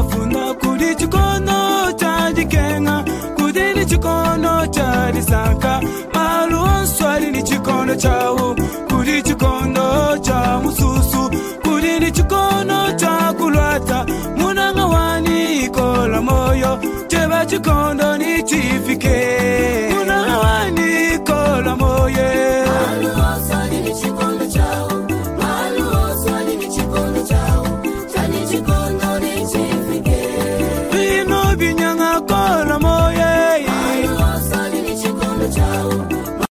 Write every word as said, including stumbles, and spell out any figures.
wafuna kuli chikono cha dikenga kudili chikono cha disaka malu swali ni chikono chao kuli chikono cha mususu kudili chikono cha kulwata munanga wani kola moyo cheba chikono